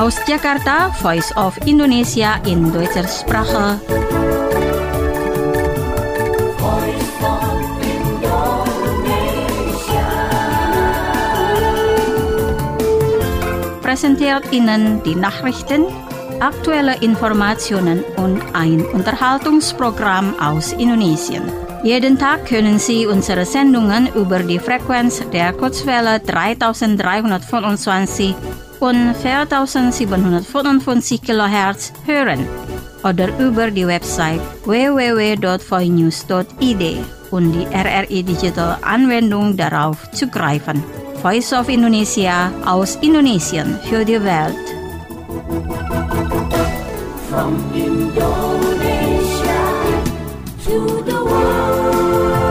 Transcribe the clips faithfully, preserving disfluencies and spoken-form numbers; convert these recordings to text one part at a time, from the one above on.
Aus Jakarta, Voice of Indonesia in deutscher Sprache. Präsentiert Ihnen die Nachrichten, aktuelle Informationen und ein Unterhaltungsprogramm aus Indonesien. Jeden Tag können Sie unsere Sendungen über die Frequenz der Kurzwelle dreitausenddreihundertfünfundzwanzig und vierzehntausendsiebenhundertfünfundfünfzig Kilohertz hören oder über die Website w w w punkt voinews punkt i d und die R R I Digital Anwendung darauf zugreifen. Voice of Indonesia aus Indonesien für die Welt. From Indonesia to the world.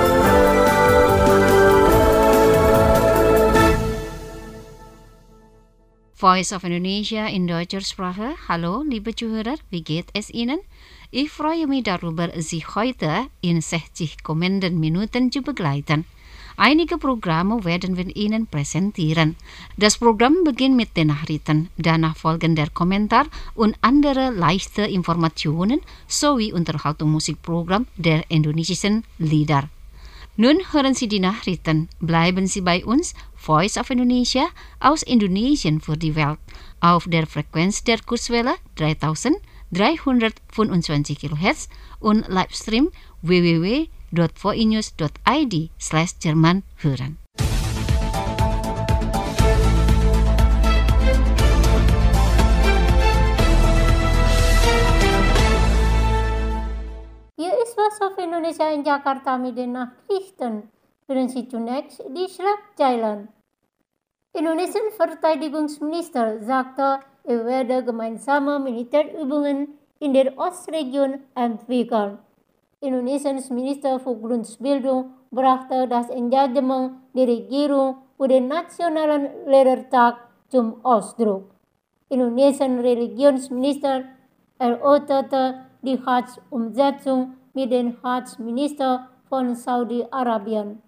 Voice of Indonesia in deutscher Sprache. Hallo, liebe Zuhörer, wie geht es Ihnen? Ich freue mich darüber, Sie heute in sechzig kommenden Minuten zu begleiten. Einige Programme werden wir Ihnen präsentieren. Das Programm beginnt mit den Nachrichten, danach folgen der Kommentar und andere leichte Informationen sowie Unterhaltungsmusikprogramm der indonesischen Lieder. Nun hören Sie die Nachrichten. Bleiben Sie bei uns, Voice of Indonesia aus Indonesien für die Welt, auf der Frequenz der Kurzwelle dreitausenddreihundertfünfundzwanzig Kilohertz und Livestream w w w punkt voinews punkt i d slash Jerman hören. Hier ist was auf Indonesia in Jakarta mit den Nachrichten. Hören Sie zunächst die Schlagzeilen. Indonesian Verteidigungsminister sagte, er werde gemeinsame Militärübungen in der Ostregion entwickeln. Indonesiens Minister für Grundbildung brachte das Engagement der Regierung für den Nationalen Lehrertag zum Ausdruck. Indonesiens Religionsminister erörterte die Hajj-Umsetzung mit dem Hajj-Minister von Saudi-Arabien.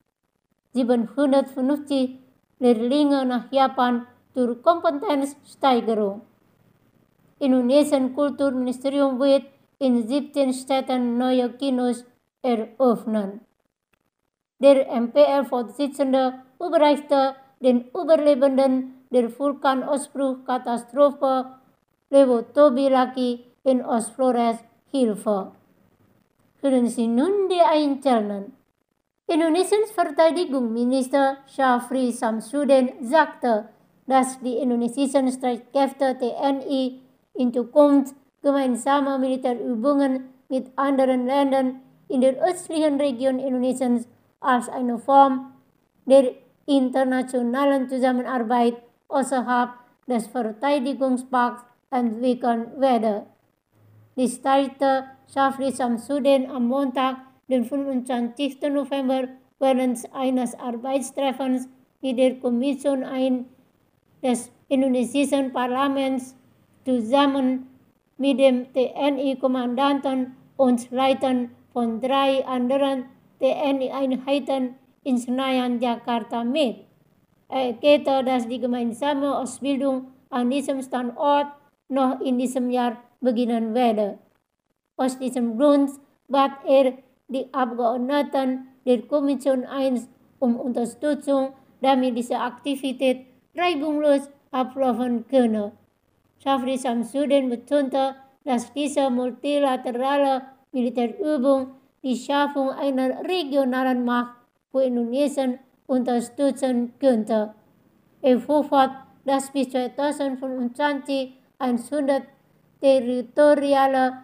siebenhundertfünfzig Lehrlinge nach Japan zur Kompetenzsteigerung. Indonesiens Kulturministerium wird in siebzehn Städten neue Kinos eröffnen. Der M P R-Vorsitzende überreichte den Überlebenden der Vulkanausbruchkatastrophe Lewotobi-Laki in Ostflores Hilfe. Hören Sie nun die Einzelnen. Indonesiens Verteidigungsminister Syafri Samsudin sagte, dass die indonesischen Streitkräfte T N I in Zukunft gemeinsame Militärübungen mit anderen Ländern in der östlichen Region Indonesiens als eine Form der internationalen Zusammenarbeit außerhalb des Verteidigungspakts entwickeln werde. Dies teilte Syafri Samsudin am Montag, den fünfundzwanzigsten November, während eines Arbeitstreffens mit der Kommission ein des indonesischen Parlaments zusammen mit dem T N I-Kommandanten und Leitern von drei anderen T N I-Einheiten in Senayan, Jakarta mit. Er erklärte, dass die gemeinsame Ausbildung an diesem Standort noch in diesem Jahr beginnen werde. Aus diesem Grund bat er die Abgeordneten der Kommission eins um Unterstützung, damit diese Aktivität reibungslos ablaufen könne. Syafri Samsudin betonte, dass diese multilaterale Militärübung die Schaffung einer regionalen Macht für Indonesien unterstützen könnte. Er fuhr fort, dass bis zweitausendfünfundzwanzig hundert territoriale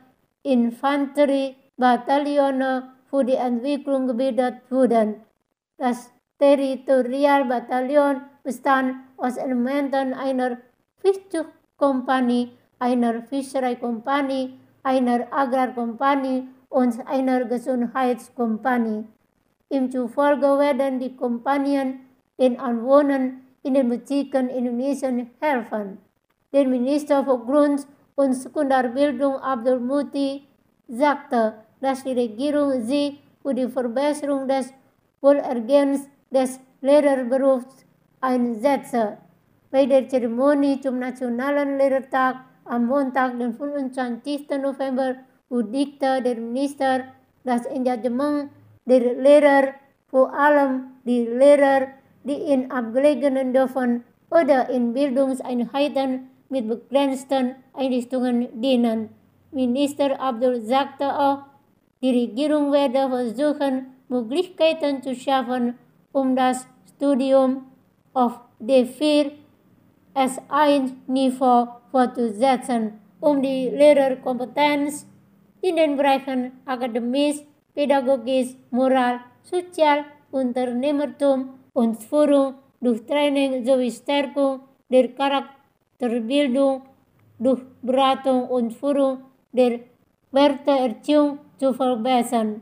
Infanteriebataillone für die Entwicklung gebildet wurden. Das Territorialbataillon bestand aus Elementen einer Fischzuchtkompanie, einer Fischereikompanie, einer Agrarkompanie und einer Gesundheitskompanie. Ihm zufolge werden die Kompanien den Anwohnern in den Bezirken Indonesien helfen. Der Minister für Grund- und Sekundarbildung Abdul Muti sagte, dass die Regierung sich für die Verbesserung des Wohlergehens des Lehrerberufs einsetze. bei der Zeremonie zum Nationalen Lehrertag am Montag, den fünfundzwanzigsten November, huldigte der Minister das Engagement der Lehrer, vor allem die Lehrer, die in abgelegenen Dörfern oder in Bildungseinheiten mit begrenzten Einrichtungen dienen. Minister Abdul sagte auch, die Regierung werde versuchen, Möglichkeiten zu schaffen, um das Studium auf D vier S eins Niveau fortzusetzen, um die Lehrerkompetenz in den Bereichen akademis, pädagogisch, moral, sozial, Unternehmertum und Führung durch Training sowie Stärkung der Charakterbildung durch Beratung und Führung der Werteerziehung zu verbessern.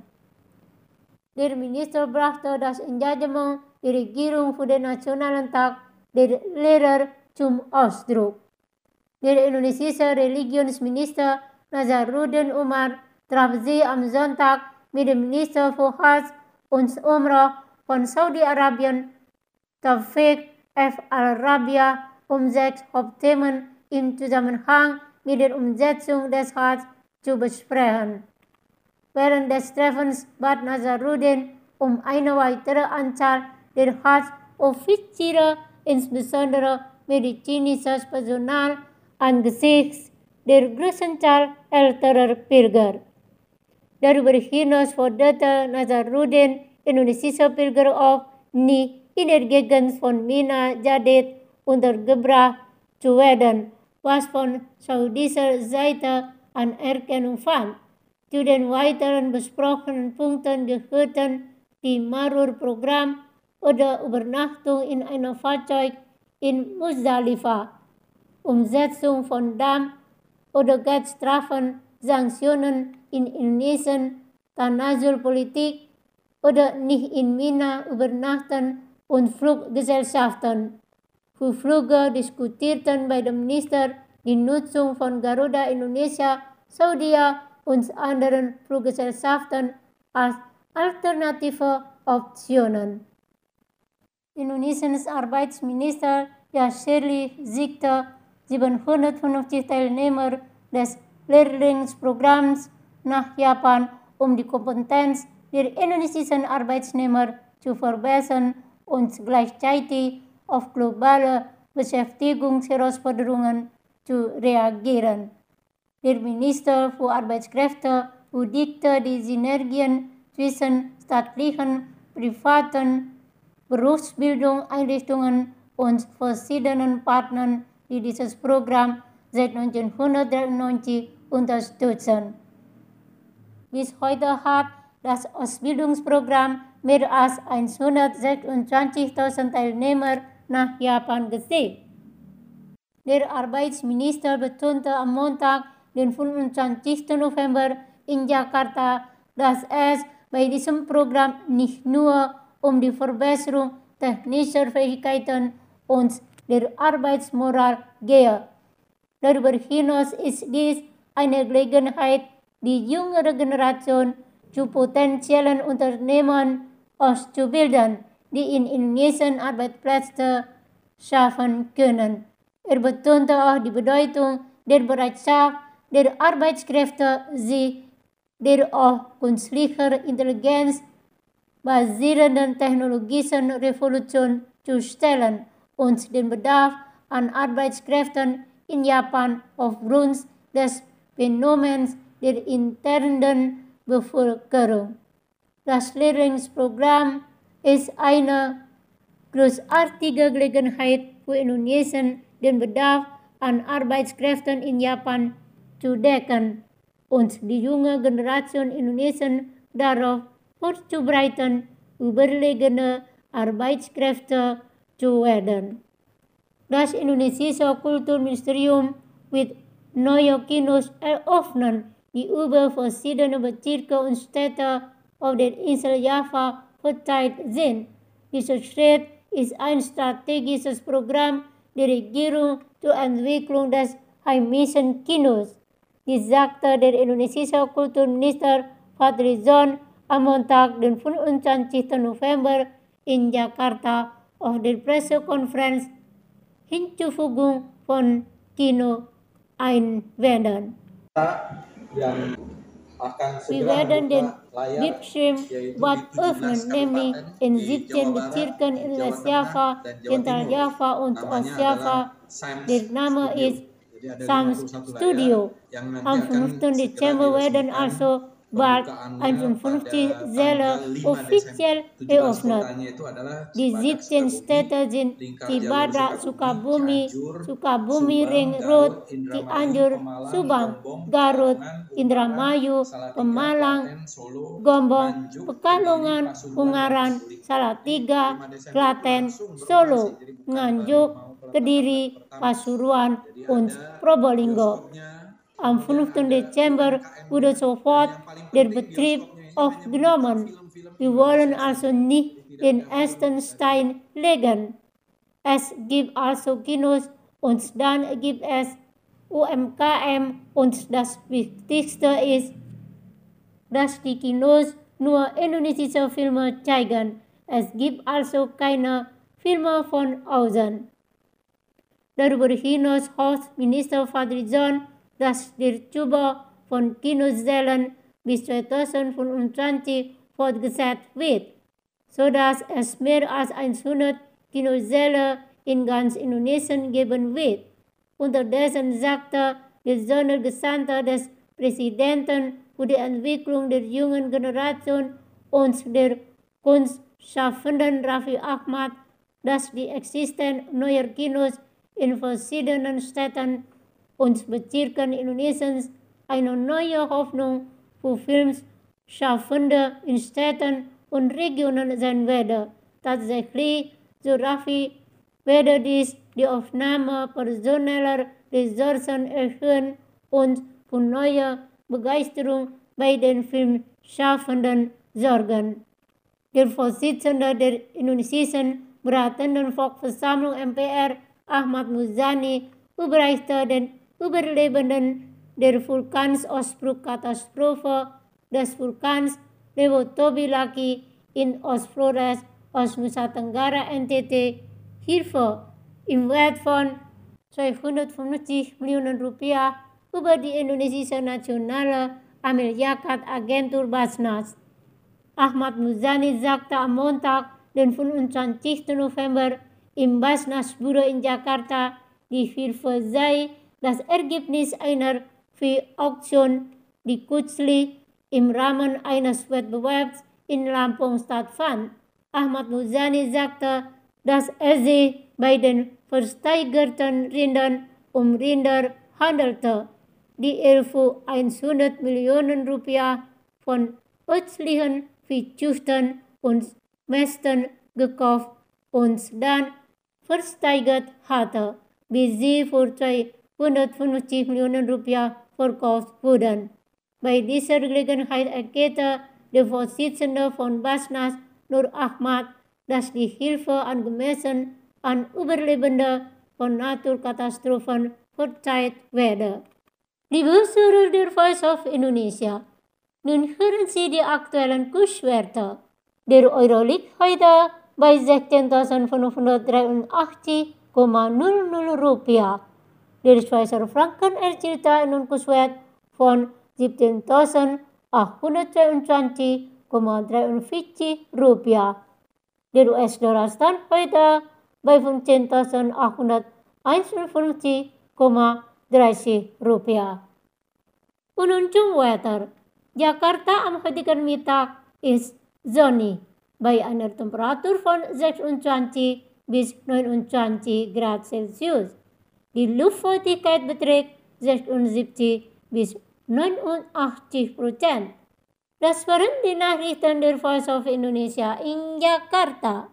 Der Minister brachte das Engagement der Regierung für den Nationalen Tag der Lehrer zum Ausdruck. Der indonesische Religionsminister Nazaruddin Umar traf sich am Sonntag mit dem Minister für Hajj und Umrah von Saudi-Arabien, Taufik F. al-Rabia, um sechs Hauptthemen im Zusammenhang mit der Umsetzung des Hajj zu besprechen. Während des Treffens bat Nazaruddin um eine weitere Anzahl der Hajj-Offiziere, insbesondere medizinisches Personal, angesichts der großen Zahl älterer Pilger. Darüber hinaus forderte Nazaruddin indonesische Pilger auf, nie in der Gegend von Mina Jadid untergebracht zu werden, was von saudischer Seite Anerkennung fand. Zu den weiteren besprochenen Punkten gehörten die Marur-Programm oder Übernachtung in einem Fahrzeug in Muzdalifah, Umsetzung von Damm- oder Geldstrafen, Sanktionen in Indonesien, Tanazul-Politik oder nicht in Mina übernachten und Fluggesellschaften. Für Flüge diskutierten beide Minister die Nutzung von Garuda Indonesia, Saudia und anderen Fluggesellschaften als alternative Optionen. Indonesiens Arbeitsminister Yashirli schickte siebenhundertfünfzig Teilnehmer des Lehrlingsprogramms nach Japan, um die Kompetenz der indonesischen Arbeitnehmer zu verbessern und gleichzeitig auf globale Beschäftigungsherausforderungen zu reagieren. Der Minister für Arbeitskräfte huldigte die Synergien zwischen staatlichen, privaten Berufsbildungseinrichtungen und verschiedenen Partnern, die dieses Programm seit neunzehnhundertdreiundneunzig unterstützen. Bis heute hat das Ausbildungsprogramm mehr als hundertsechsundzwanzigtausend Teilnehmer nach Japan geschickt. Der Arbeitsminister betonte am Montag, den fünfundzwanzigsten November in Jakarta, dass es bei diesem Programm nicht nur um die Verbesserung technischer Fähigkeiten und der Arbeitsmoral gehe. Darüber hinaus ist dies eine Gelegenheit, die jüngere Generation zu potenziellen Unternehmern auszubilden, die in Indonesien Arbeitsplätze schaffen können. Er betonte auch die Bedeutung der Bereitschaft der Arbeitskräfte, sich der auf künstlicher Intelligenz basierenden technologischen Revolution zu stellen und den Bedarf an Arbeitskräften in Japan aufgrund des Phänomens der internen Bevölkerung. Das Lehrlingsprogramm ist eine großartige Gelegenheit für Indonesien, den Bedarf an Arbeitskräften in Japan zu decken und die junge Generation Indonesien darauf vorzubereiten, überlegene Arbeitskräfte zu werden. Das indonesische Kulturministerium wird neue Kinos eröffnen, die über verschiedene Bezirke und Städte auf der Insel Java verteilt sind. Dieser Schritt ist ein strategisches Programm der Regierung zur Entwicklung des heimischen Kinos, dies sagte der indonesische Kulturminister Fadlizon am Montag, den fünfundzwanzigsten November in Jakarta auf der Pressekonferenz Hinzufügung von Kino-Einwänden. Yang akan Wir segera werden den membuka layar, Bildschirm yaitu bald di tujuh belas öffnen, nämlich kabupaten in di siebzehn Jawa Barat, Bezirken in Jawa West Tengah, Java, dan Jawa Central Timur. Java und Namanya Ostjava. adalah Science Der Name Studio. ist Jadi ada Science lima puluh satu Studio. layar yang nanti Am akan fünften segera Dezember werden diresmikan also bald pembukaannya einundfünfzig pada Säle tanggal lima offiziell Desember. tujuh belas eröffnet. kotanya itu adalah Die Cibadak, siebzehn Sukabumi, Städte sind Lingkar Cibadak, Jalur Sukabumi, Cianjur, Sukabumi, Subang, Ring Garut, Road, Indramayu, Cianjur, Pemalang, Subang, Gombong, Garut, Pekalongan, Indramayu, Salatiga, Pemalang, Klaten, Solo, Gombong, Nganjuk, Pekalongan, Kediri, Pasuruan, Ungaran, dan Kulit. Salatiga, lima Desember Klaten, itu langsung Solo, beroperasi. Jadi bukan Nganjuk, baru mau peletakan Kediri, pertama. Pasuruan, Jadi und ada Probolinggo. bioskopnya, Am kemudian fünften ada Dezember U M K M-nya, wurde dan sofort yang paling der penting Betrieb bioskopnya ini hanya aufgenommen. membuka film-film Wir wollen Indonesia also saja. nicht Jadi tidak den ada film ersten dari Stein legen. Es gibt also Kinos und dann gibt es U M K M und das Wichtigste ist, dass die Kinos nur indonesische Filme zeigen. Es gibt also keine Filme von außen. Darüber hinaus hofft Minister Fadlizon, dass der Zubau von Kinosälen bis zweitausendfünfundzwanzig fortgesetzt wird, sodass es mehr als hundert Kinosäle in ganz Indonesien geben wird. Unterdessen sagte der Sondergesandte des Präsidenten für die Entwicklung der jungen Generation und der Kunstschaffenden Raffi Ahmad, dass die Existenz neuer Kinos in verschiedenen Städten und Bezirken Indonesiens eine neue Hoffnung für Filmschaffende in Städten und Regionen sein werde. Tatsächlich, so Raffi, werde dies die Aufnahme personeller Ressourcen erhöhen und für neue Begeisterung bei den Filmschaffenden sorgen. Der Vorsitzende der indonesischen Beratenden Volksversammlung M P R, Ahmad Muzani, überreichte den Überlebenden der Vulkanausbruchkatastrophe des Vulkans Lewotobi-Laki in Ostflores, Nusa Tenggara N T T Hilfe im Wert von zweihundertfünfzig Millionen Rupiah über die indonesische Nationale Amiryakat-Agentur Basnas. Ahmad Muzani sagte am Montag, den fünfundzwanzigsten November, im Basnas-Büro in Jakarta, die Hilfe sei das Ergebnis einer Vieh-Auktion, die kürzlich im Rahmen eines Wettbewerbs in Lampung stattfand. Ahmad Muzani sagte, dass es sich bei den versteigerten Rindern um Rinder handelte, die er für hundert Millionen Rupiah von östlichen Viehzüchtern und Mästen gekauft und dann versteigert hatte, bis sie für zweihundertfünfzig Millionen Rupiah verkauft wurden. Bei dieser Gelegenheit erklärte der Vorsitzende von Basnas, Nur Ahmad, dass die Hilfe angemessen an Überlebende von Naturkatastrophen verteilt werde. Liebe Hörer der Voice of Indonesia, nun hören Sie die aktuellen Kurswerte. Der Euro liegt heute bei sechzehntausendfünfhundertdreiundachtzig Komma null null Rupiah. Der Schweizer Franken erzielte einen Kurswert von siebzehntausendachthundertzweiundzwanzig Komma dreiundvierzig Rupiah. Der U S-Dollar stand heute bei fünfzehntausendachthunderteinundfünfzig Komma dreißig Rupiah. Penunjung weather. Jakarta am heutigen Mittag ist sonnig bei einer Temperatur von sechsundzwanzig bis neunundzwanzig Grad Celsius. Die Luftfeuchtigkeit beträgt sechsundsiebzig bis neunundachtzig Prozent. Das waren die Nachrichten der Voice of Indonesia in Jakarta.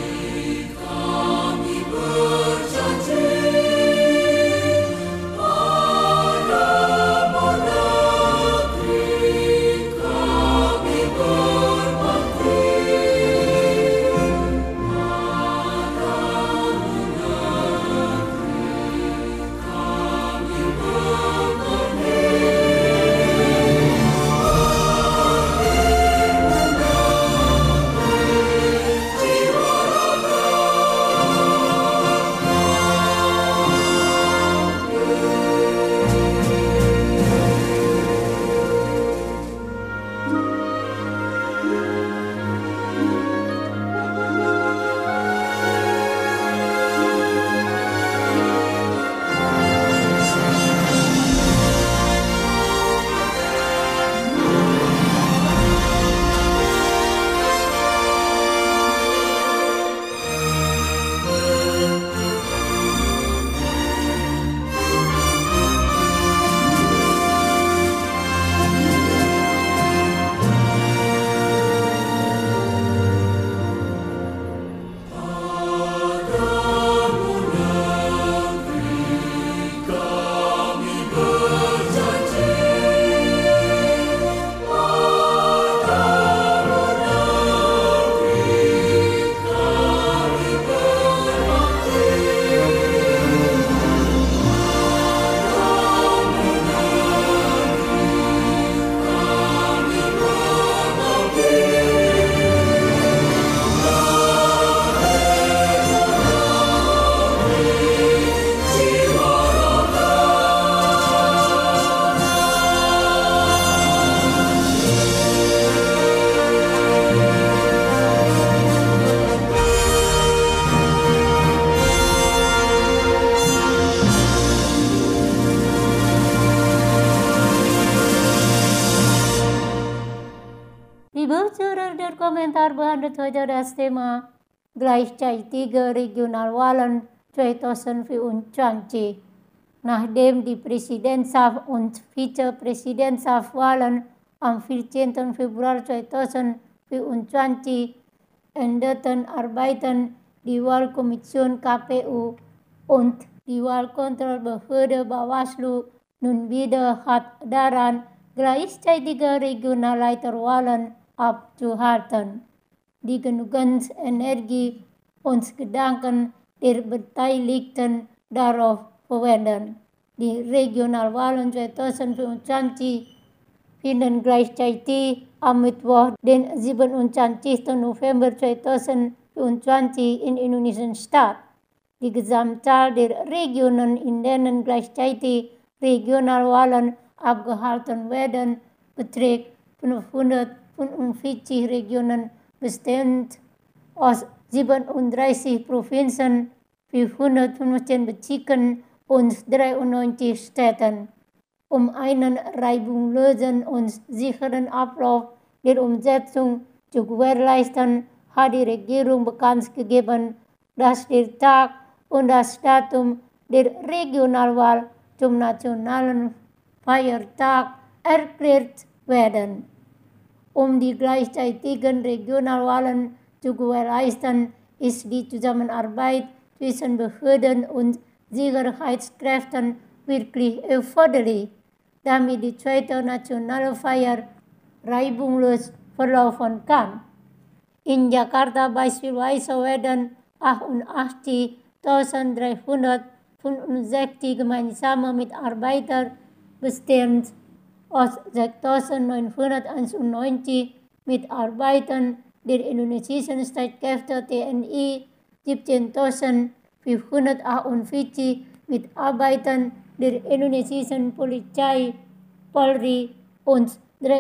Berjanji Januar behandelt heute das Thema gleichzeitige Regionalwahlen zweitausendvierundzwanzig. Nachdem die Präsidentschafts- und Vizepräsidentschaftswahlen am vierzehnten Februar zweitausendvierundzwanzig endeten, arbeiten die Wahlkommission K P U und die Wahlkontrollbehörde Bawaslu nun wieder hart daran, gleichzeitige Regionalleiterwahlen abzuhalten, die genügend Energie und Gedanken der Beteiligten darauf verwenden. Die Regionalwahlen zweitausendvierundzwanzig finden gleichzeitig am Mittwoch, den siebenundzwanzigsten November zweitausendvierundzwanzig in Indonesien statt. Die Gesamtzahl der Regionen, in denen gleichzeitig Regionalwahlen abgehalten werden, beträgt fünfhundertfünfundvierzig Regionen, bestehend aus siebenunddreißig Provinzen, vierhundertfünfzehn Bezirken und dreiundneunzig Städten. Um einen reibungslosen und sicheren Ablauf der Umsetzung zu gewährleisten, hat die Regierung bekannt gegeben, dass der Tag und das Datum der Regionalwahl zum nationalen Feiertag erklärt werden. Um die gleichzeitigen Regionalwahlen zu gewährleisten, ist die Zusammenarbeit zwischen Behörden und Sicherheitskräften wirklich erforderlich, damit die zweite nationale Feier reibungslos verlaufen kann. In Jakarta beispielsweise werden achtundachtzigtausenddreihundertfünfundsechzig gemeinsame Mitarbeiter, bestehend aus sechstausendneunhunderteinundneunzig Mitarbeitern der indonesischen Streitkräfte T N I, siebzehntausendvierhundertachtundvierzig Mitarbeitern der indonesischen Polizei Polri und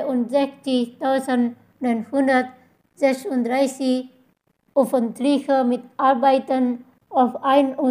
dreiundsechzigtausendneunhundertsechsunddreißig öffentliche Mitarbeitern auf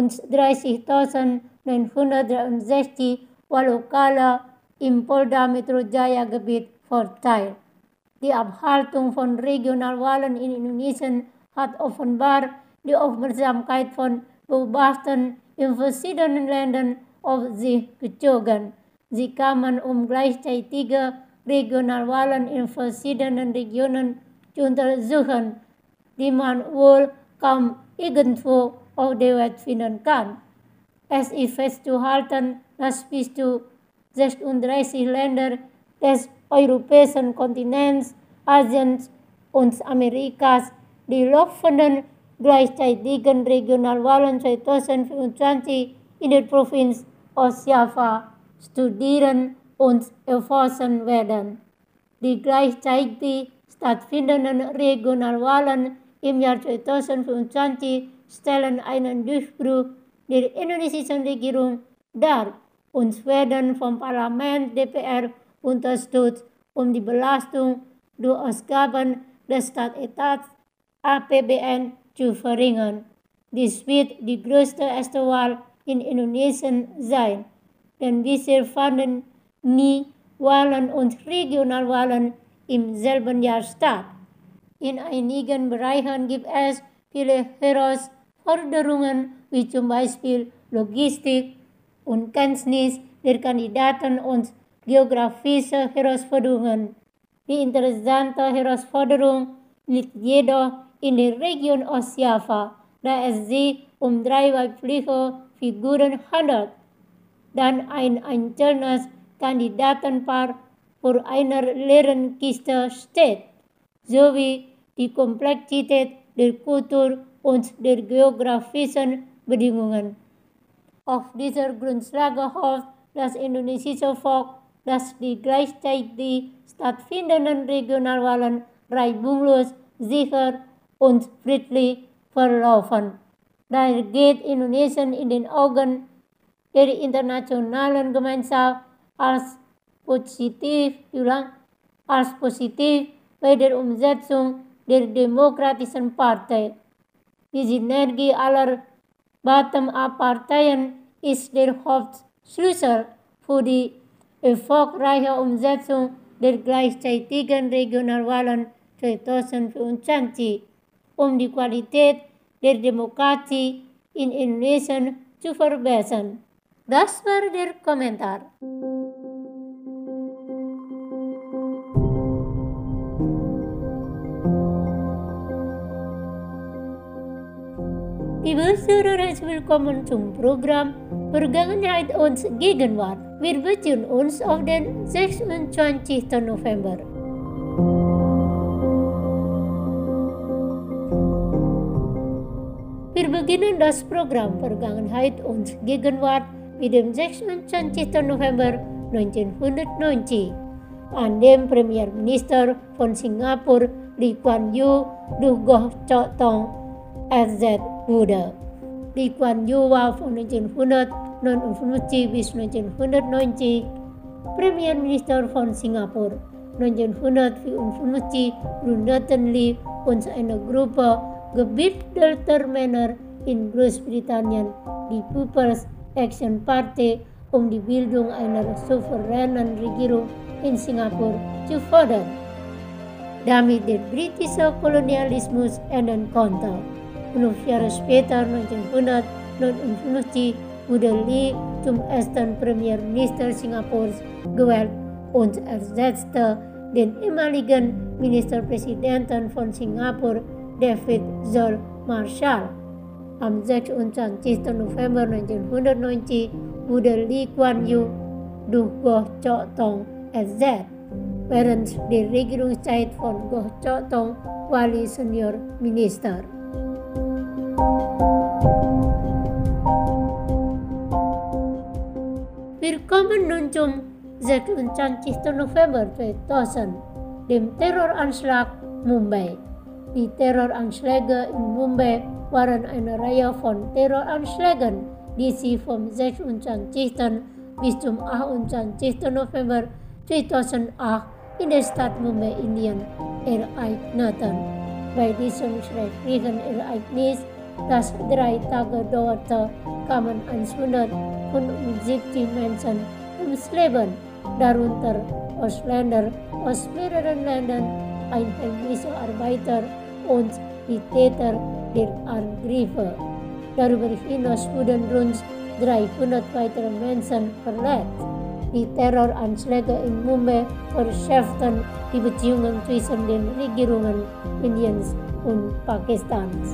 einunddreißigtausendneunhundertdreiundsechzig Wahllokale im Polda Metro Jaya Gebiet verteilt. Die Abhaltung von Regionalwahlen in Indonesien hat offenbar die Aufmerksamkeit von Beobachtern in verschiedenen Ländern auf sich gezogen. Sie kamen, um gleichzeitige Regionalwahlen in verschiedenen Regionen zu untersuchen, die man wohl kaum irgendwo auf der Welt finden kann. Es ist festzuhalten, dass bis zu sechsunddreißig Länder des europäischen Kontinents, Asiens und Amerikas die laufenden gleichzeitigen Regionalwahlen zweitausendvierundzwanzig in der Provinz Ostjava studieren und erforschen werden. Die gleichzeitig stattfindenden Regionalwahlen im Jahr zweitausendvierundzwanzig stellen einen Durchbruch der indonesischen Regierung dar und werden vom Parlament D P R unterstützt, um die Belastung durch Ausgaben des Staatetats A P B N zu verringern. Dies wird die größte erste Wahl in Indonesien sein, denn bisher fanden nie Wahlen und Regionalwahlen im selben Jahr statt. In einigen Bereichen gibt es viele Herausforderungen, wie zum Beispiel Logistik und Kenntnis der Kandidaten und geografische Herausforderungen. Die interessante Herausforderung liegt jedoch in der Region Ostjava, da es sich um drei weibliche Figuren handelt, dann ein einzelnes Kandidatenpaar vor einer leeren Kiste steht, sowie die Komplexität der Kultur und der geografischen Bedingungen. Auf dieser Grundlage hofft das indonesische Volk, dass die gleichzeitig stattfindenden Regionalwahlen reibungslos, sicher und friedlich verlaufen. Daher geht Indonesien in den Augen der internationalen Gemeinschaft als positiv, als positiv bei der Umsetzung der demokratischen Partei. Die Synergie aller Bottom-up-Parteien ist der Hauptschlüssel für die erfolgreiche Umsetzung der gleichzeitigen Regionalwahlen tweeduizend vierentwintig om de kwaliteit der democratie in Indonesië te verbeteren. Dat was der kommentaar. Liebe Zuhörer, willkommen zum Programm Vergangenheit und Gegenwart. Wir beziehen uns auf den sechsundzwanzigsten November. Wir beginnen das Programm Vergangenheit und Gegenwart mit dem sechsundzwanzigsten November neunzehnhundertneunzig, an dem Premierminister von Singapur Lee Kuan Yew durch Goh Chok Tong ersetzt wurde. Lee Kuan Yew war von neunzehnhundertneunundfünfzig bis neunzehnhundertneunzig Premierminister von Singapur. neunzehnhundertvierundfünfzig gründeten Lee und eine Gruppe gebildeter Männer in Großbritannien die People's Action Party, um die Bildung einer souveränen Regierung in Singapur zu fördern, damit der britische Kolonialismus enden konnte. Fünf Jahre später, neunzehnhundertneunundfünfzig, wurde Lee zum ersten Premierminister Singapurs gewählt und ersetzte den ehemaligen Ministerpräsidenten von Singapur, David Zul Marshall. Am sechsundzwanzigsten November neunzehnhundertneunzig wurde Lee Kuan Yew durch Goh Chok Tong ersetzt. Während der Regierungszeit von Goh Chok Tong war Lee Seniorminister. Wir kommen nun zum sechsundzwanzigsten November zweitausend, dem Terroranschlag Mumbai. Die Terroranschläge in Mumbai waren eine Reihe von Terroranschlägen, die sich vom sechsundzwanzigsten bis zum achtundzwanzigsten November zweitausendacht in der Stadt Mumbai, Indien, ereigneten. Bei diesem schrecklichen Ereignis, das drei Tage dauerte, kamen hundertfünfundsiebzig Menschen ums Leben, darunter Ausländer aus mehreren Ländern, einheimische Arbeiter und die Täter der Angriffe. Darüber hinaus wurden rund dreihundert weitere Menschen verletzt. Die Terroranschläge in Mumbai verschärften die Beziehungen zwischen den Regierungen Indiens und Pakistans.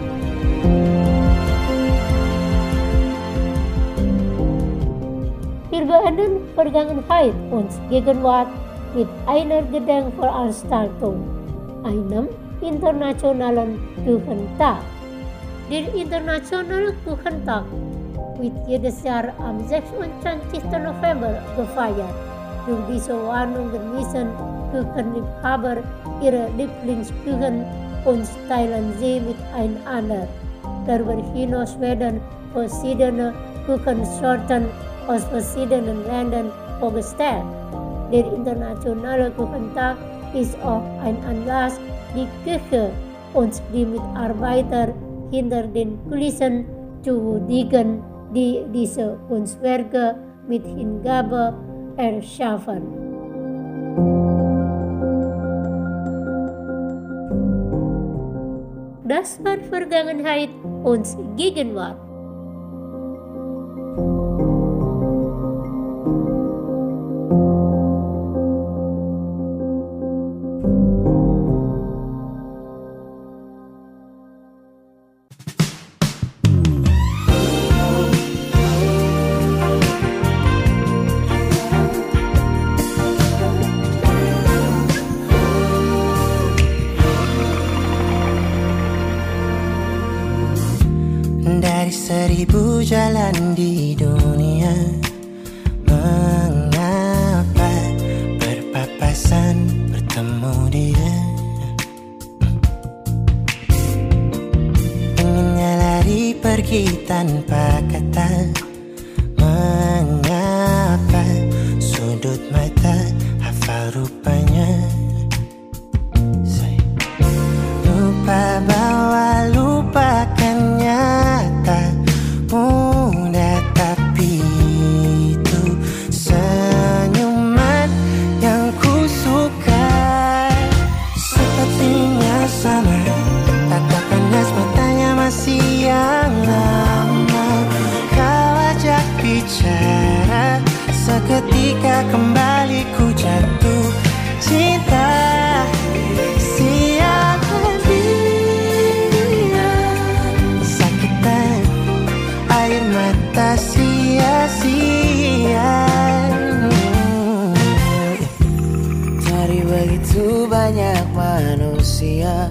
Wir beenden Vergangenheit und Gegenwart mit einer Gedenkveranstaltung, einem internationalen Kuchentag. Der internationale Kuchentag wird jedes Jahr am sechsundzwanzigsten November gefeiert. Durch diese Warnung genießen Kuchenliebhaber ihre Lieblingskuchen und teilen sie miteinander. Darüber hinaus werden verschiedene Kuchensorten aus verschiedenen Ländern vorgestellt. Der internationale Kuchentag ist auch ein Anlass, die Küche und die Mitarbeiter hinter den Kulissen zu würdigen, die diese Kunstwerke mit Hingabe erschaffen. Das war Vergangenheit und Gegenwart. Seribu jalan di dunia, mengapa berpapasan bertemu dia? Pengennya lari pergi tanpa kata, mengapa sudut mata hafal rupanya? Lupa bahwa lupakannya mudah, tapi itu senyuman yang ku suka. Seperti kembali ku jatuh cinta. Sialan dia, sakitan air mata sia-sia. Dari begitu banyak manusia,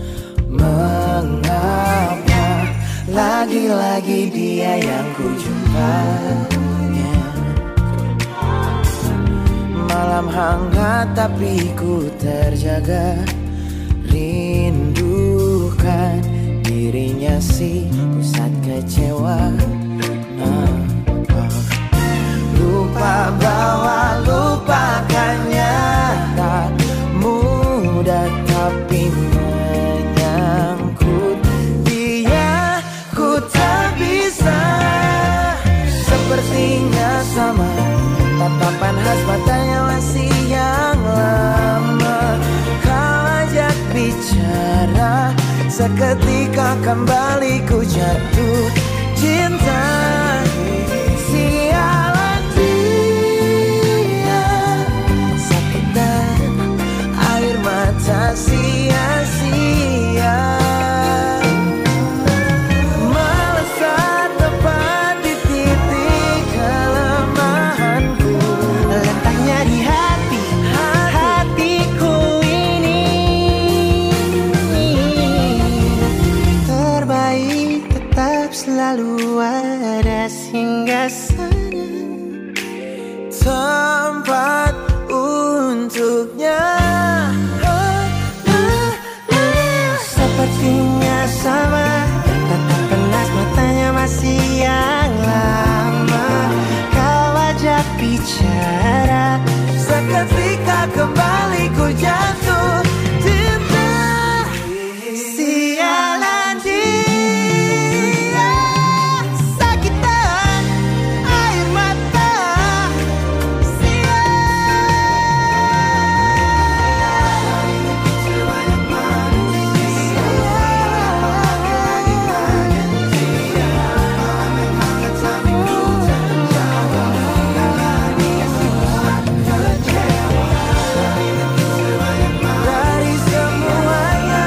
mengapa lagi-lagi dia yang ku jumpanya? Malam hangat tapi ku terjaga, rindukan dirinya si pusat kecewa. Nah, oh. Lupa bahwa lupakannya tak mudah, tapi menyangkut dia ku tak bisa. Sepertinya sama, tatapan khas matanya masih yang lama. Kau ajak bicara, seketika kembali ku jatuh cinta. Sialan dia, sakitan air mata sia-sia. Melesat tepat di titik kelemahanku, letaknya di hati, hatiku ini. Terbaik tetap selalu ada singgasana, tempat untuknya. Sepertinya sama, tatapan khas matanya masih yang lama. Kau ajak bicara, seketika kembali ku jatuh cinta. Sialan dia, sakitan air mata sia. Dari semuanya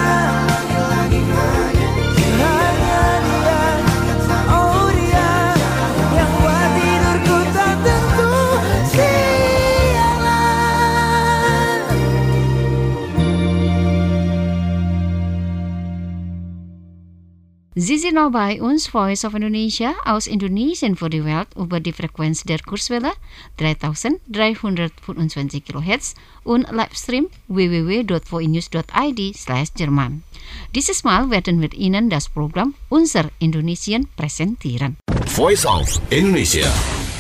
hanya dia, oh dia yang buat tidurku tak tentu. Sialan. Sie sind noch bei uns, Voice of Indonesia, aus Indonesien für die Welt über die Frequenz der Kurzwelle dreitausenddreihundertfünfundzwanzig Kilohertz und Livestream w w w punkt voinews punkt i d slash Jerman. Dieses Mal werden wir Ihnen das Programm Unser Indonesien präsentieren. Voice of Indonesia.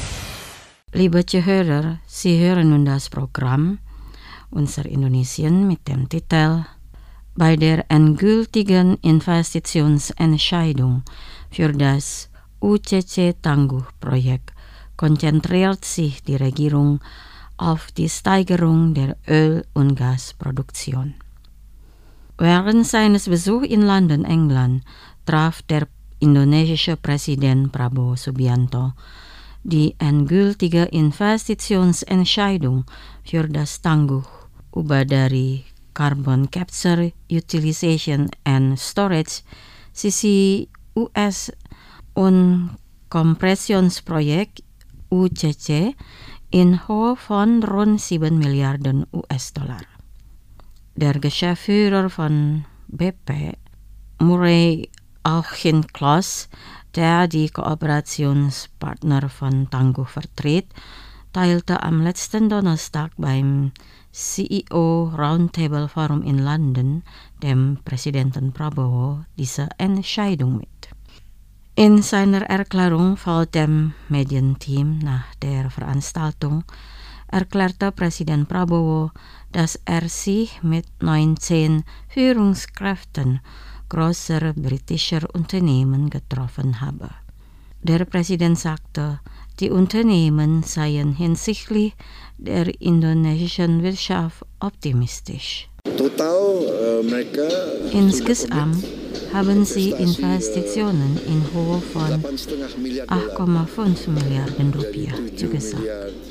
Liebe Zuhörer, Sie hören nun das Programm Unser Indonesien mit dem Titel Bei der endgültigen Investitionsentscheidung für das U C C-Tangguh-Projekt konzentriert sich die Regierung auf die Steigerung der Öl- und Gasproduktion. Während seines Besuchs in London, England, traf der indonesische Präsident Prabowo Subianto die endgültige Investitionsentscheidung für das Tangguh über dari Carbon Capture, Utilization and Storage C C U S und Kompressionsprojekt U C C in Höhe von rund sieben Milliarden U S-Dollar. Der Geschäftsführer von B P, Murray Auchincloss, der die Kooperationspartner von Tangguh vertritt, teilte am letzten Donnerstag beim C E O Roundtable Forum in London dem Präsidenten Prabowo diese Entscheidung mit. In seiner Erklärung vor dem Medienteam nach der Veranstaltung erklärte Präsident Prabowo, dass er sich mit neunzehn Führungskräften großer britischer Unternehmen getroffen habe. Der Präsident sagte, die Unternehmen seien hinsichtlich der indonesischen Wirtschaft optimistisch. Total uh, mereka Insgesamt haben sie Investitionen in Höhe von acht Komma fünf Milliarden Rupiah zugesagt.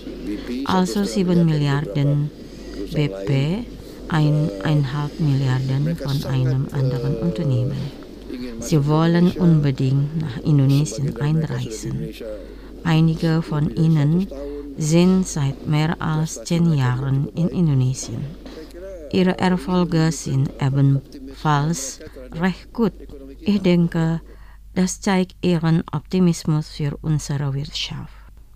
also sieben Milliarden B P, eineinhalb Milliarden von einem anderen Unternehmen. Sie wollen unbedingt nach Indonesien einreisen. Einige von ihnen sind seit mehr als zehn Jahren in Indonesien. Ihre Erfolge sind ebenfalls recht gut. Ich denke, das zeigt ihren Optimismus für unsere Wirtschaft.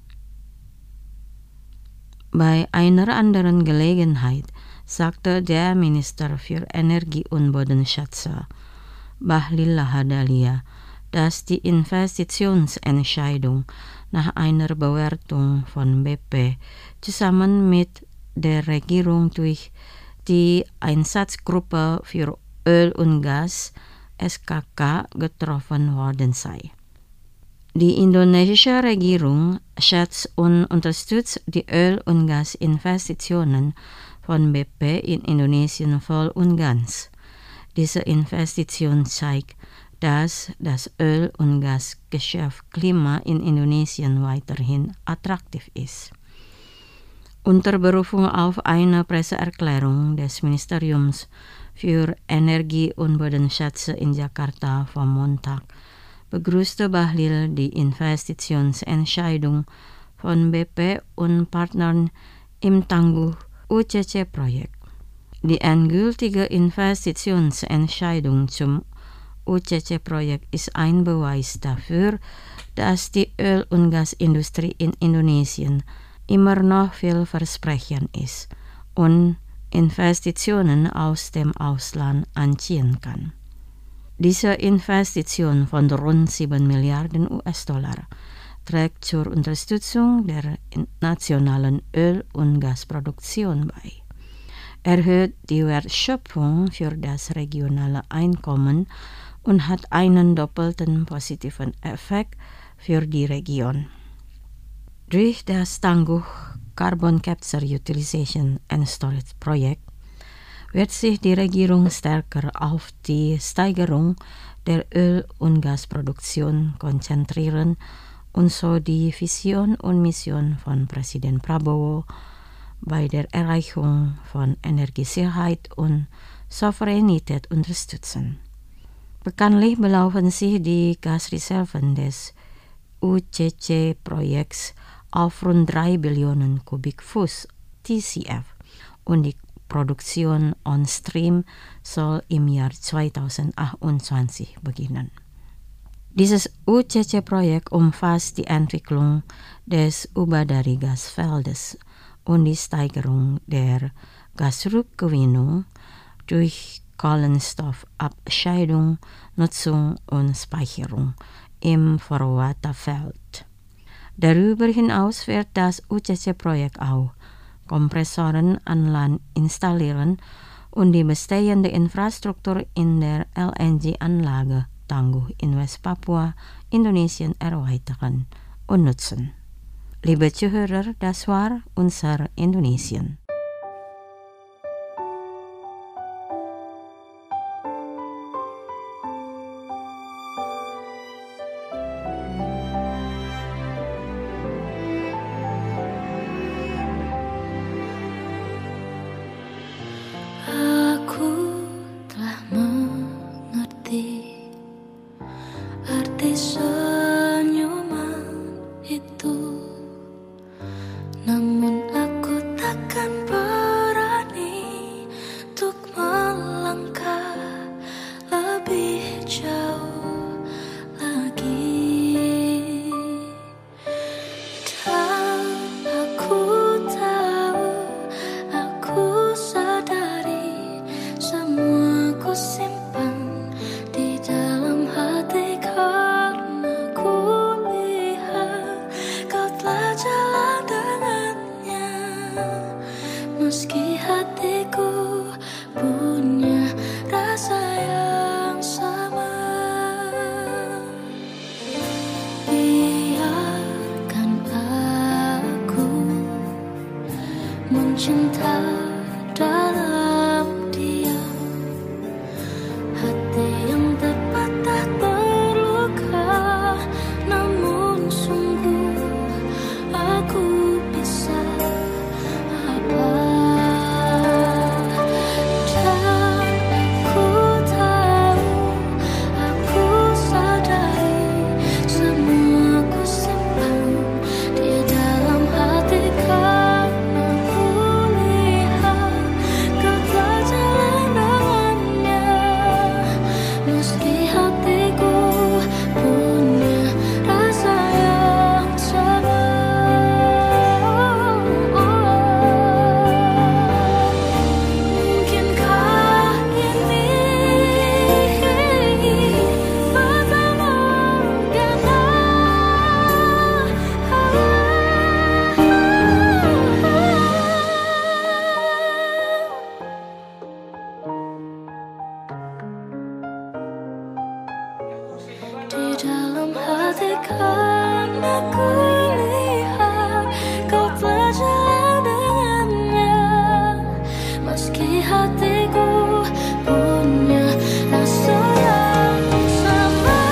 Bei einer anderen Gelegenheit sagte der Minister für Energie und Bodenschätze, Bahlil Lahadalia, dass die Investitionsentscheidung nach einer Bewertung von B P zusammen mit der Regierung durch die Einsatzgruppe für Öl und Gas S K K getroffen worden sei. Die indonesische Regierung schätzt und unterstützt die Öl- und Gasinvestitionen von B P in Indonesien voll und ganz. Diese Investition zeigt, dass das Öl- und Gasgeschäftsklima in Indonesien weiterhin attraktiv ist. Unter Berufung auf eine Presseerklärung des Ministeriums für Energie und Bodenschätze in Jakarta vom Montag begrüßte Bahlil die Investitionsentscheidung von B P und Partnern im Tangguh U C C-Projekt. Die endgültige Investitionsentscheidung zum U C C-Projekt ist ein Beweis dafür, dass die Öl- und Gasindustrie in Indonesien immer noch vielversprechend ist und Investitionen aus dem Ausland anziehen kann. Diese Investition von rund sieben Milliarden U S-Dollar trägt zur Unterstützung der nationalen Öl- und Gasproduktion bei, erhöht die Wertschöpfung für das regionale Einkommen und hat einen doppelten positiven Effekt für die Region. Durch das Tangguh Carbon Capture Utilization and Storage Projekt wird sich die Regierung stärker auf die Steigerung der Öl- und Gasproduktion konzentrieren und so die Vision und Mission von Präsident Prabowo bei der Erreichung von Energiesicherheit und Souveränität unterstützen. Bekanntlich belaufen sich die Gasreserven des U C C-Projekts auf rund drei Billionen Kubikfuß T C F und die Produktion on Stream soll im Jahr zweitausendachtundzwanzig beginnen. Dieses U C C-Projekt umfasst die Entwicklung des Ubadari-Gasfeldes und die Steigerung der Gasrückgewinnung durch Kohlenstoffabscheidung, Nutzung und Speicherung im Vorwatterfeld. Darüber hinaus wird das U C C-Projekt auch Kompressoren an Land installieren und die bestehende Infrastruktur in der L N G-Anlage Tangguh in West-Papua, Indonesien erweitern und nutzen. Liebe Zuhörer, das war unser Indonesien. Meski hatiku punya rasa yang sama, biarkan aku mencinta dalam diam. Hati yang terpatah terluka, namun sungguh aku bisa dalam hati karena ku lihat kau berjalan dengannya. Meski hatiku punya rasa yang sama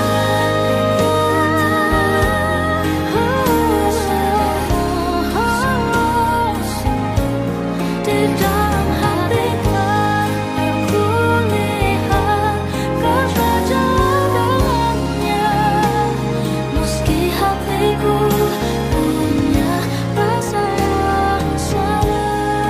di dalam hati karena ku lihat kau berjalan dengannya. Meski hatiku punya rasa yang sama,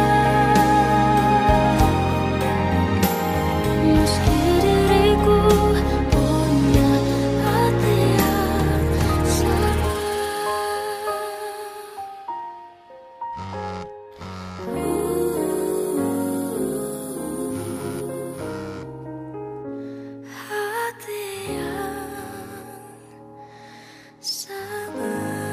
meski diriku punya hati yang sama. Hati yang sama.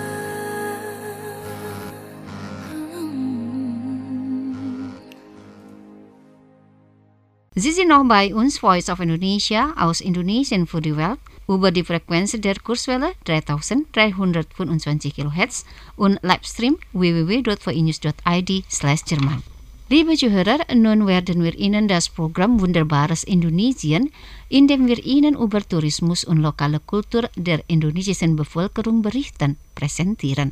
Sie sind noch bei uns, Voice of Indonesia, aus Indonesien für die Welt, über die Frequenz der Kurzwelle dreitausenddreihundertfünfundzwanzig Kilohertz und Livestream w w w dot v i news dot i d slash Jerman. Liebe Zuhörer, nun werden wir Ihnen das Programm Wunderbares Indonesien, in dem wir Ihnen über Tourismus und lokale Kultur der indonesischen Bevölkerung berichten, präsentieren.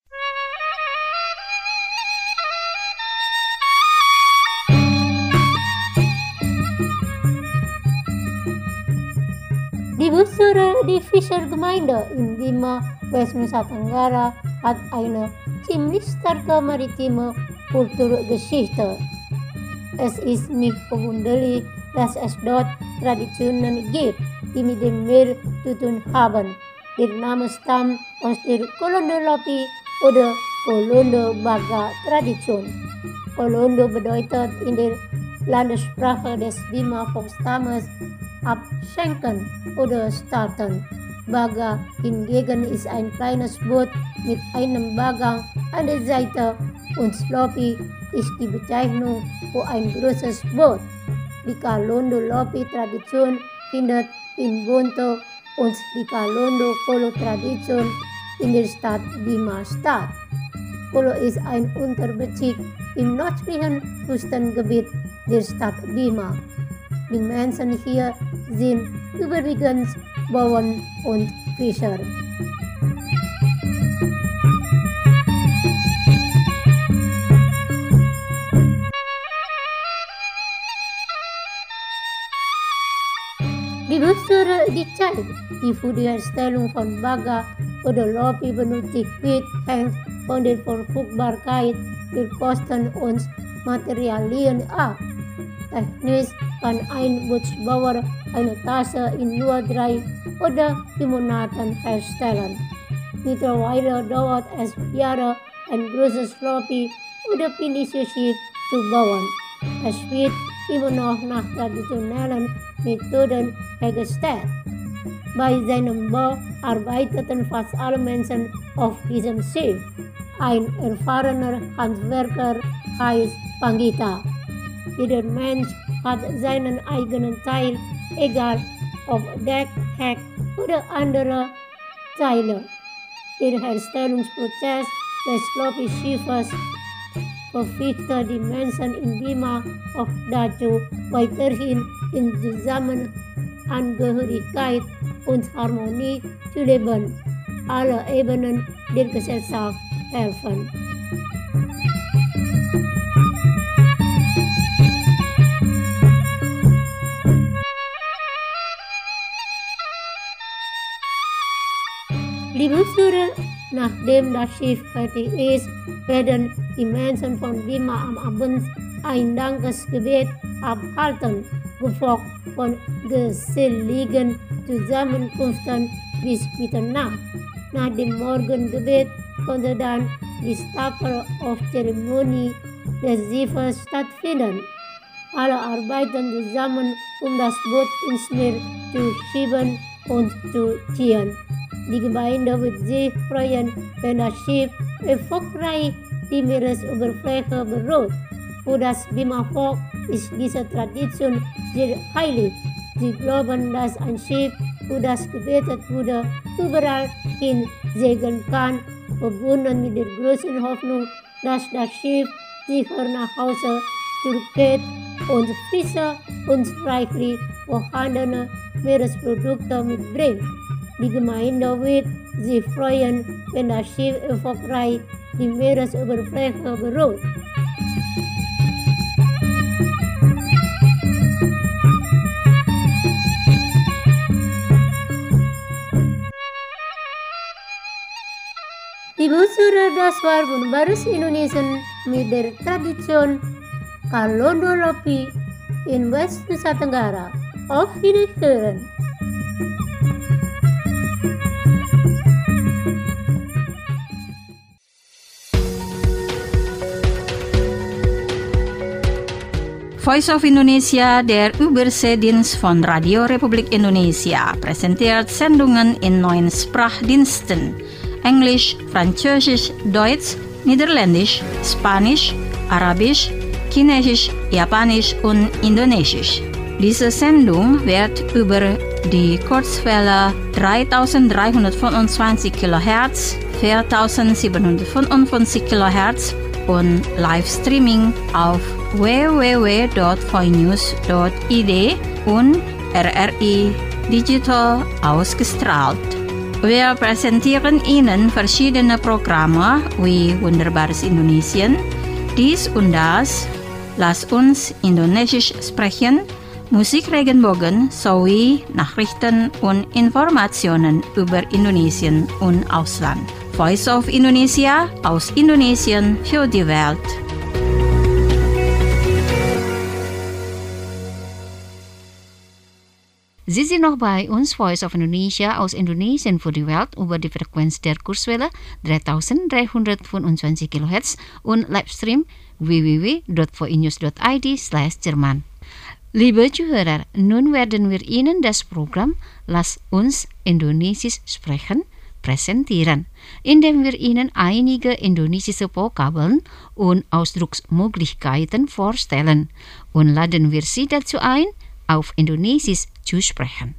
Die Busur die Fischergemeinde in Bima, West Nusa Tenggara, hat eine ziemlich starke maritime Kulturgeschichte. Es ist nicht verwunderlich, dass es dort Traditionen gibt, die mit dem Meer zu tun haben. Der Name stammt aus der Kolondo Lopi oder Kolondo Baga Tradition. Kolondo bedeutet in der Landessprache des Bima Volksstammes abschenken oder starten. Baga hingegen ist ein kleines Boot mit einem Bagang an der Seite und Slopi ist die Bezeichnung für ein großes Boot. Die Kalondo Lopi Tradition findet in Bonto und die Kalondo Kolo Tradition in der Stadt Bima statt. Kolo ist ein Unterbezirk im nördlichen Küstengebiet der Stadt Bima. Die Menschen hier sind überwiegend Bauern und Fischer. Die Busur die Zeit, die für die Herstellung von Baga oder Lopi benötigt wird, hängt von der Verfügbarkeit der Kosten und Materialien ab. Technisch kann ein Bootsbauer eine Tasse in nur drei oder vier Monaten herstellen. Mittlerweile dauert es Jahre, ein großes Lopi oder Pinisi-Schiff zu bauen. Es wird immer noch nach traditionellen Methoden hergestellt. Bei seinem Bau arbeiteten fast alle Menschen auf diesem Schiff. Ein erfahrener Handwerker heißt Panggita. Jeder Mensch hat seinen eigenen Teil, egal ob Deck, Heck oder andere Teile. Der Herstellungsprozess des Lopi-Schiffes verpflichtet die Menschen in Bima auch dazu, weiterhin in Zusammenangehörigkeit und Harmonie zu leben. Alle Ebenen der Gesellschaft helfen. Die Busur, nachdem das Schiff fertig ist, werden die Menschen von Bima am Abend ein Dankesgebet abhalten, gefolgt von geselligen Zusammenkünften bis Mitternacht. Nach dem Morgengebet konnte dann die Stapel of Zeremonie des Schiffes stattfinden. Alle arbeiten zusammen, um das Boot ins Meer zu schieben und zu ziehen. Die Gemeinde wird sich freuen, wenn das Schiff erfolgreich die Meeresoberfläche berührt. Für das Bima-Volk ist diese Tradition sehr heilig. Sie glauben, dass ein Schiff wo das gebetet wurde, überall hin segeln kann, verbunden mit der großen Hoffnung, dass das Schiff sicher nach Hause zurückgeht und frische und reichlich vorhandene Meeresprodukte mitbringt. Die Gemeinde wird sich freuen, wenn das Schiff erfolgreich die Meeresoberfläche berührt. Ibu Surya, das war Wunderbares Indonesien mit der Tradition Kalondolopi in West Nusa Tenggara. Auf Wiederhören! Voice of Indonesia, der Überseedienst von Radio Republik Indonesia, präsentiert Sendungen in neun Sprachdiensten: Englisch, Französisch, Deutsch, Niederländisch, Spanisch, Arabisch, Chinesisch, Japanisch und Indonesisch. Diese Sendung wird über die Kurzwelle dreitausenddreihundertfünfundzwanzig Kilohertz, viertausendsiebenhundertfünfundfünfzig Kilohertz und Livestreaming auf w w w punkt voinews punkt i d und R R I Digital ausgestrahlt. Wir präsentieren Ihnen verschiedene Programme wie Wunderbares Indonesien, dies und das, Lass uns Indonesisch sprechen, Musikregenbogen sowie Nachrichten und Informationen über Indonesien und Ausland. Voice of Indonesia aus Indonesien für die Welt. Sie sind noch bei uns, Voice of Indonesia aus Indonesien für die Welt über die Frequenz der Kurzwelle dreitausenddreihundertfünfundzwanzig Kilohertz und Livestream w w w punkt voinews punkt i d slash Jerman. Liebe Zuhörer, nun werden wir Ihnen das Programm Lass uns Indonesisch sprechen präsentieren, indem wir Ihnen einige indonesische Vokabeln und Ausdrucksmöglichkeiten vorstellen und laden wir Sie dazu ein, auf Indonesisch zu sprechen.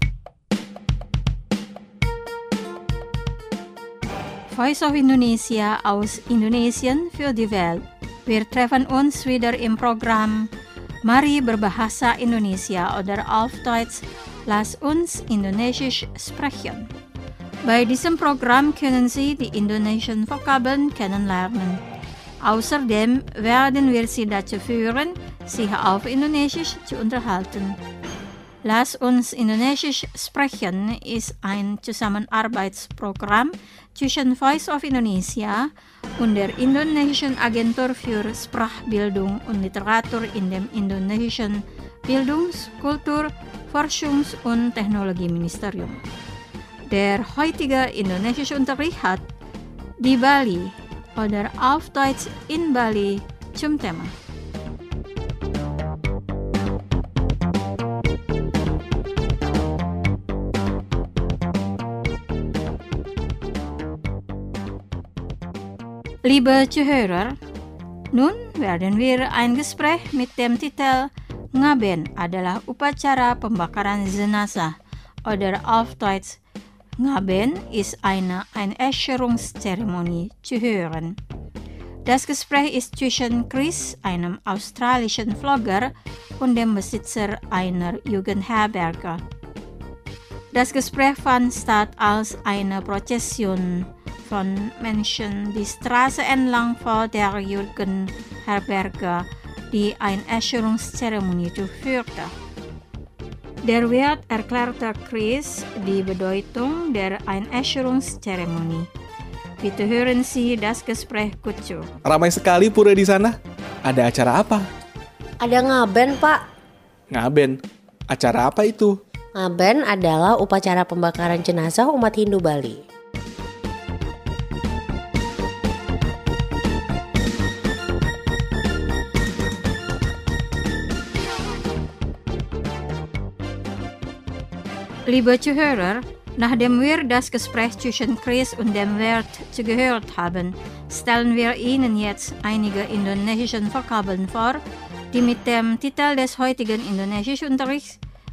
Voice of Indonesia aus Indonesien für die Welt. Wir treffen uns wieder im Programm Mari Berbahasa Indonesia oder auf Deutsch Lass uns Indonesisch sprechen. Bei diesem Programm können Sie die indonesischen Vokabeln kennenlernen. Außerdem werden wir Sie dazu führen, sich auf Indonesisch zu unterhalten. Lass uns Indonesisch sprechen ist ein Zusammenarbeitsprogramm zwischen Voice of Indonesia und der Indonesischen Agentur für Sprachbildung und Literatur in dem indonesischen Bildungs-, Kultur-, Forschungs- und Technologieministerium. Der heutige indonesische Unterricht hat di Bali oder auf Deutsch in Bali zum Thema. Liebe Zuhörer, nun werden wir ein Gespräch mit dem Titel Ngaben adalah upacara pembakaran jenazah oder auf Deutsch Ngaben ist eine Einäscherungszeremonie zu hören. Das Gespräch ist zwischen Chris, einem australischen Vlogger, und dem Besitzer einer Jugendherberge. Das Gespräch fand statt, als eine Prozession von Menschen die Straße entlang vor der Jugendherberge die Einäscherungszeremonie durchführte. Der Wirt erklärte Chris die Bedeutung der Einäscherungszeremonie. Bitte hören Sie das Gespräch gut zu. Ramai sekali pura di sana. Ada acara apa? Ada ngaben, Pak. Ngaben? Acara apa itu? Ngaben adalah upacara pembakaran jenazah umat Hindu Bali. Liebe Zuhörer, nachdem wir das Gespräch zwischen Chris und dem Wirt zugehört haben, stellen wir Ihnen jetzt einige indonesische Vokabeln vor, die mit dem Titel des heutigen Indonesischunterrichts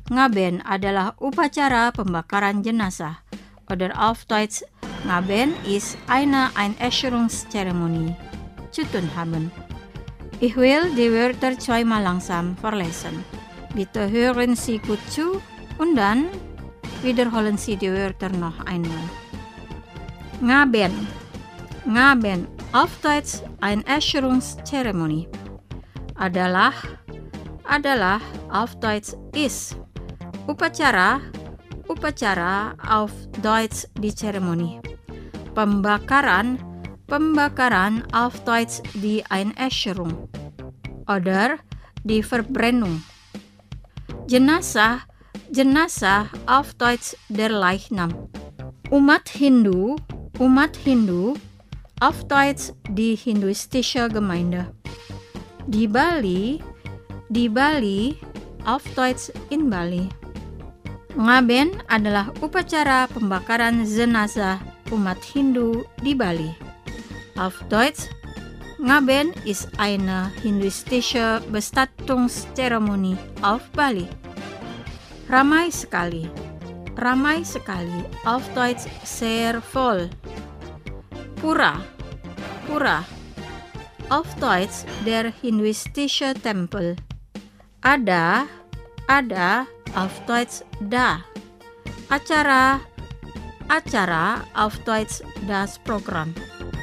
Ngaben adalah upacara pembakaran jenazah. Oder auf Deutsch, Ngaben ist eine Einäscherungszeremonie. Zu tun haben. Ich will die Wörter zweimal langsam verlesen. Bitte hören Sie gut zu und dann wiederholen Sie die Wörter noch einmal. Ngaben. Ngaben, auf Deutsch Einäscherungszeremonie. Adalah, adalah, auf Deutsch ist. Upacara, upacara, auf Deutsch die Zeremonie. Pembakaran, pembakaran, auf Deutsch die Einäscherung. Oder die Verbrennung. Jenazah, jenazah, auf Deutsch der Leichnam. Umat Hindu, umat Hindu, auf Deutsch die hinduistische Gemeinde. Di Bali, di Bali, auf Deutsch in Bali. Ngaben adalah upacara pembakaran jenazah umat Hindu di Bali. Auf Deutsch, Ngaben ist eine hinduistische Bestattungszeremonie auf Bali. Ramai sekali, ramai sekali, auf Deutsch sehr voll. Pura, pura, auf Deutsch der hinduistische Tempel. Ada, ada, auf Deutsch da. Acara, acara, auf Deutsch das Programm.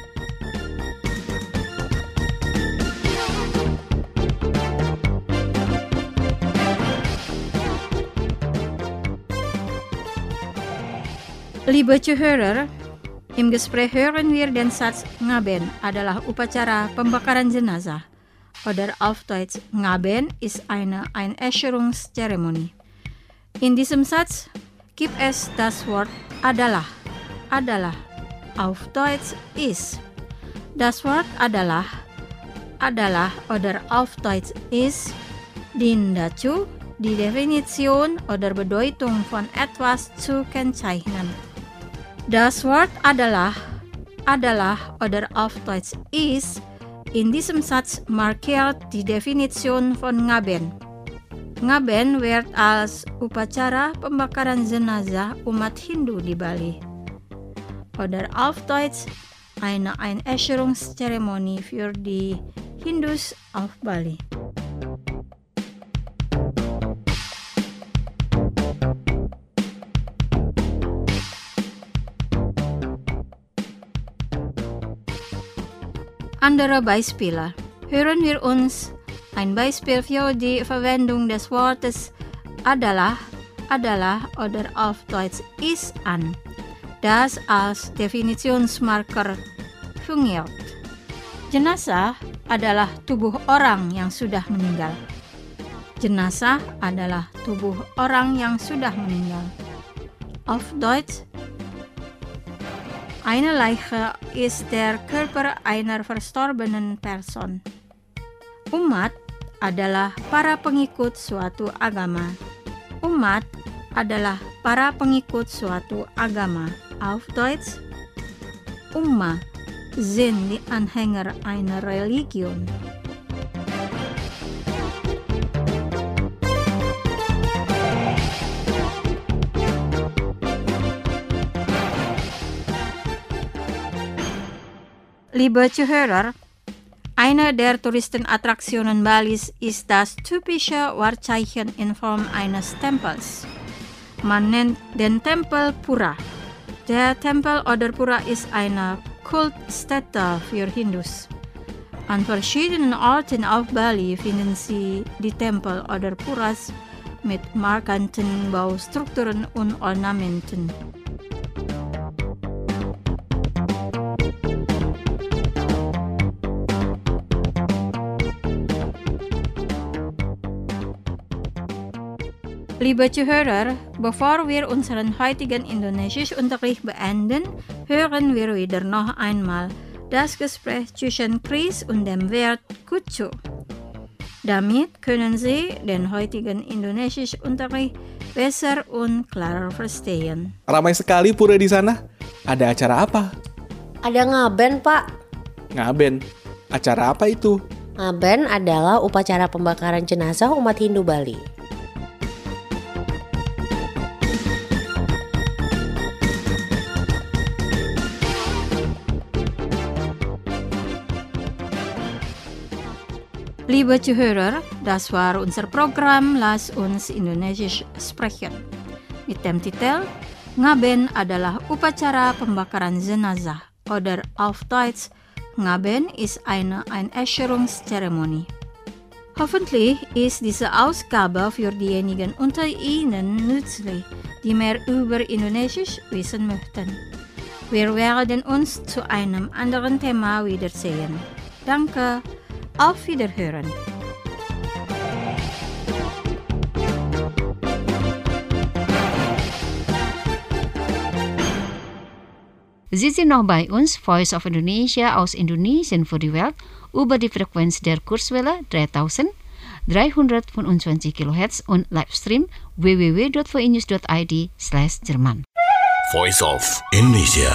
Liebe Zuhörer, im Gespräch hören wir den Satz Ngaben adalah upacara pembakaran jenazah. Oder auf Deutsch, Ngaben ist eine Einäscherungszeremonie. In diesem Satz gibt es das Wort adalah, adalah, auf Deutsch ist. Das Wort adalah, adalah oder auf Deutsch ist dient dazu, die Definition oder Bedeutung von etwas zu kennzeichnen. Das Wort adalah, adalah oder auf Deutsch ist in diesem Satz markiert die Definition von Ngaben. Ngaben wird als upacara pembakaran jenazah umat Hindu di Bali. Oder auf Deutsch eine Einäscherungszeremonie für die Hindus auf Bali. Andere Beispiele. Hören wir uns ein Beispiel für die Verwendung des Wortes adalah, adalah oder auf Deutsch ist an, das als Definitionsmarker fungiert. Jenazah adalah tubuh orang yang sudah meninggal. Jenazah adalah tubuh orang yang sudah meninggal. Auf Deutsch, eine Leiche ist der Körper einer verstorbenen Person. Umat adalah para pengikut suatu agama. Umat adalah para pengikut suatu agama. Auf Deutsch, Ummah sind die Anhänger einer Religion. Liebe Zuhörer, eine der Touristenattraktionen Balis ist das typische Wahrzeichen in Form eines Tempels. Man nennt den Tempel Pura. Der Tempel oder Pura ist eine Kultstätte für Hindus. An verschiedenen Orten auf Bali finden Sie die Tempel oder Puras mit markanten Baustrukturen und Ornamenten. Liebe Zuhörer, bevor wir unseren heutigen Indonesischunterricht beenden, hören wir wieder noch einmal das Gespräch zwischen Chris und dem Wert Kutsu. Damit können Sie den heutigen Indonesischunterricht besser und klarer verstehen. Ramai sekali pura di sana. Ada acara apa? Ada ngaben, Pak. Ngaben. Acara apa itu? Ngaben adalah upacara pembakaran jenazah umat Hindu Bali. Liebe Zuhörer, das war unser Programm Lass uns Indonesisch sprechen. Mit dem Titel Ngaben adalah upacara pembakaran jenazah oder auf Deutsch Ngaben ist eine Einäscherungszeremonie. Hoffentlich ist diese Ausgabe für diejenigen unter Ihnen nützlich, die mehr über Indonesisch wissen möchten. Wir werden uns zu einem anderen Thema wiedersehen. Danke, auf Wiederhören. Sie sind noch bei uns, Voice of Indonesia aus Indonesien für die Welt, über die Frequenz der Kurzwelle dreitausenddreihundertfünfundzwanzig Kilohertz und Livestream w w w dot v i news dot i d slash Jerman. Voice of Indonesia.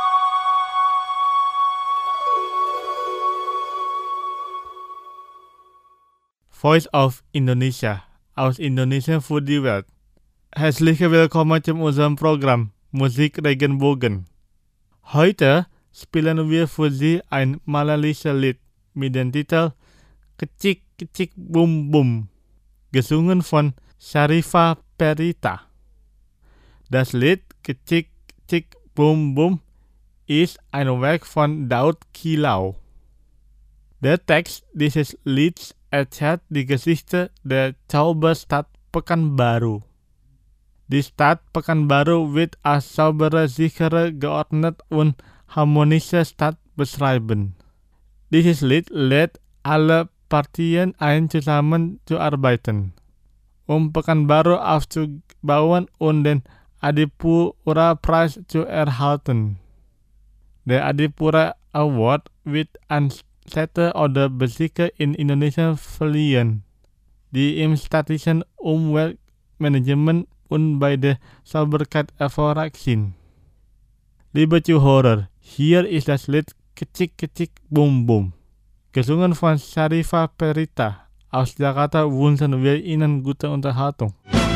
Voice of Indonesia aus Indonesien für die Welt. Herzlich willkommen zu unserem Programm Musik Regenbogen. Heute spielen wir für Sie ein malaysisches Lied mit dem Titel Kecik Kecik Bum Bum, gesungen von Sharifah Perita. Das Lied Kecik Kecik Bum Bum ist ein Werk von Daud Kilau. Der Text dieses Lieds erzählt die Geschichte der Zauberstadt Pekanbaru. Die Stadt Pekanbaru wird als saubere, sichere, geordnete und harmonische Stadt beschreiben. Dieses Lied lädt alle Partien ein, zusammen zu arbeiten, um Pekanbaru aufzubauen und den Adipura-Preis zu erhalten. Der Adipura Award wird an Städte oder Bezirke in Indonesien verliehen, die im städtischen Umweltmanagement und bei der Sauberkeit erfolgreich sind. Liebe Zuhörer, hier ist das Lied Kecik Kecik Bum Bum, gesungen von Sharifah Perita. Aus Jakarta wünschen wir Ihnen gute Unterhaltung.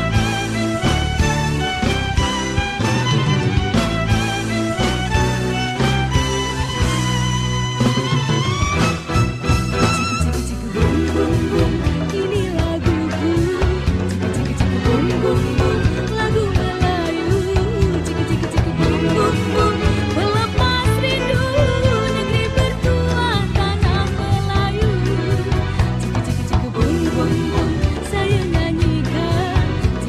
Saya nyanyikan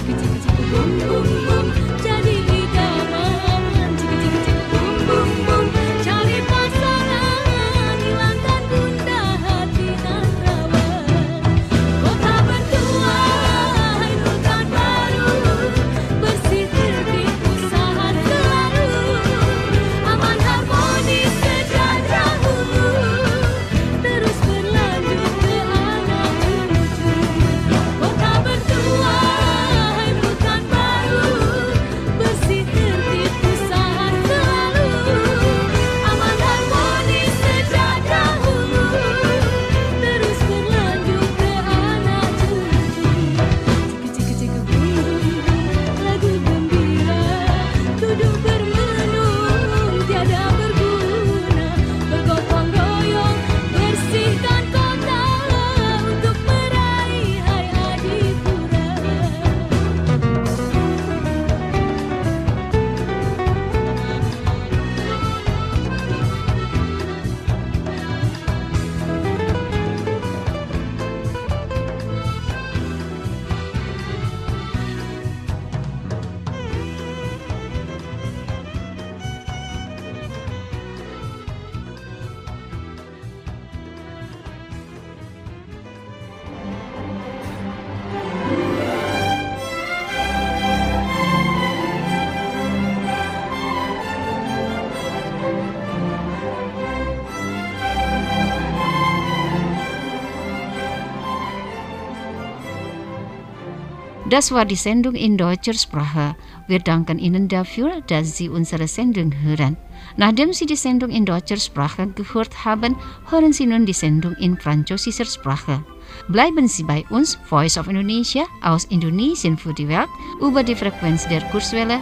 Das war die Sendung in deutscher Sprache. Wir danken Ihnen dafür, dass Sie unsere Sendung hören. Nachdem Sie die Sendung in deutscher Sprache gehört haben, hören Sie nun die Sendung in französischer Sprache. Bleiben Sie bei uns, Voice of Indonesia aus Indonesien für die Welt, über die Frequenz der Kurzwelle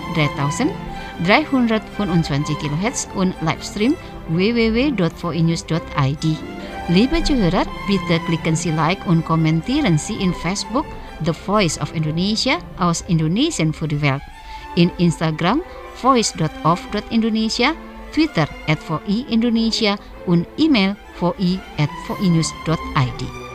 dreitausenddreihundertfünfundzwanzig Kilohertz und Livestream w w w dot v i news dot i d. Liebe Zuhörer, bitte klicken Sie Like und kommentieren Sie in Facebook The Voice of Indonesia aus Indonesian für die Welt, in Instagram voice dot of dot indonesia, Twitter at V I Indonesia und E-Mail voi at voinews dot id.